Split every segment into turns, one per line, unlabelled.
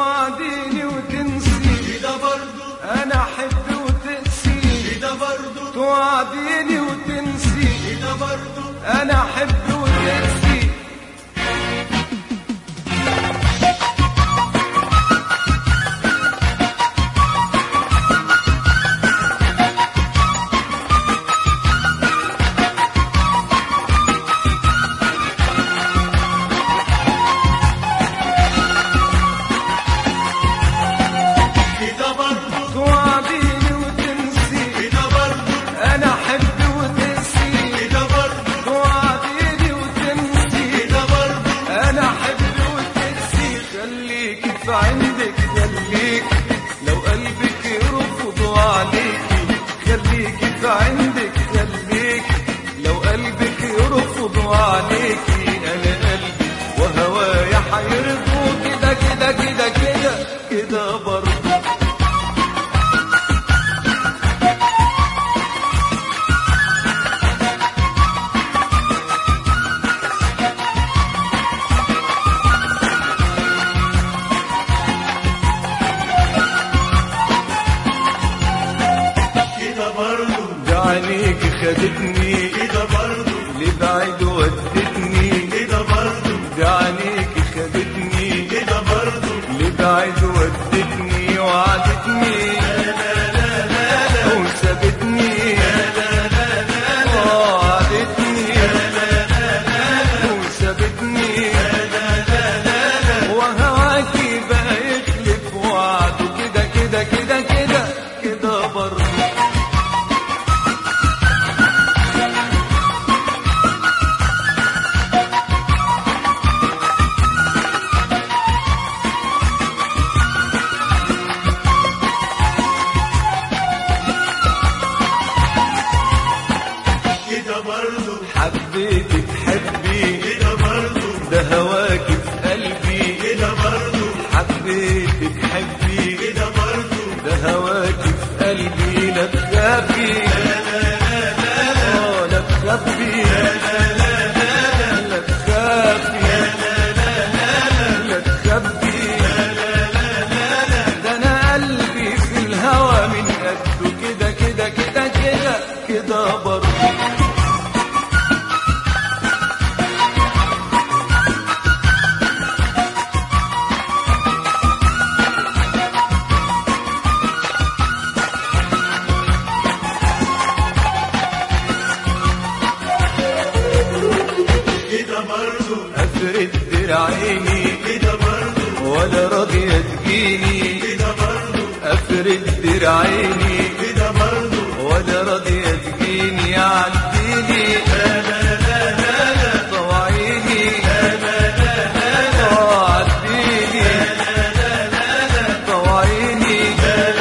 توعديني وتنسي
كده برضو،
انا احب وتقسي
كده برضو،
توعديني وتنسي
كده برضو،
انا احب وتقسي عندك خليك لو قلبك يرفض عليكي خليكي في عندك خليك لو قلبك يرفض عليكي انا قلبي وهوايا حيرضوا كده كده كده كده كده برضه عينيك خدتني
كده برضو،
لبعيد ودتني
كده برضو،
بعينيك خدتني
كده برضو،
لبعيد ودتني وعدتني وسابتني وعدتني وسابتني وهواكي بقى يخلف وعده كده كده كده كده كده برضو حبيتك حبي
كده برضو،
ده هواكي في قلبي
كده برضو،
حبيتك حبي
كده برضو،
ده هواكي في قلبي لا تخافي لا تخافي لا تخافي لا تخافي ده انا قلبي في الهوى من قده كده كده كده كده كده برضه افرد دراعيني
كده برضو،
ولا راضية تجيني
كده برضو،
افرد دراعيني
كده برضو،
ولا راضية تجيني عديني طوعيني عديني طوعيني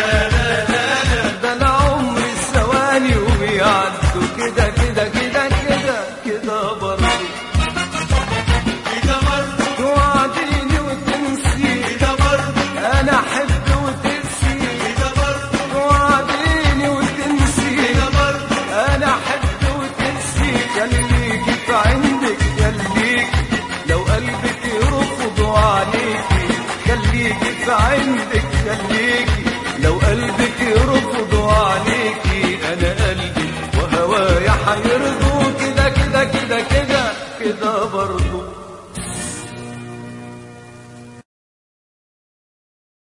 ده العمر الثواني وبيعدوا كده كده كده كده كده برضه توعديني وتنسي
كده برضو،
انا احب وتقسي
كده برضو،
توعديني وتنسي
كده برضو،
انا احب وتقسي خليكي في عندك خليك لو قلبك يرفض عليكي خليكي في عندك خليكي لو قلبك